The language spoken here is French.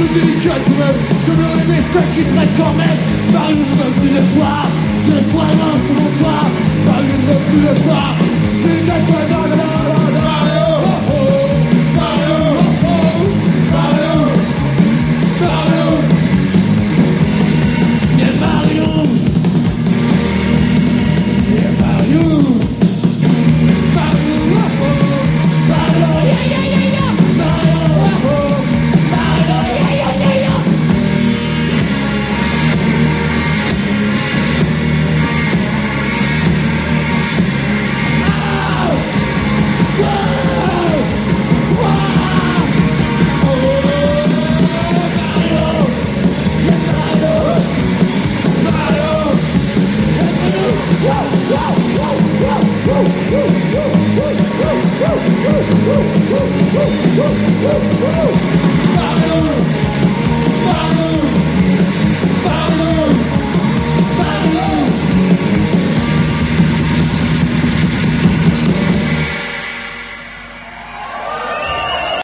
dis que tu m'aimes, je me réveille, je te quitterai quand même. Paris ne veut plus de toi non selon toi. Paris ne veut plus de toi. Dis que tu es dans le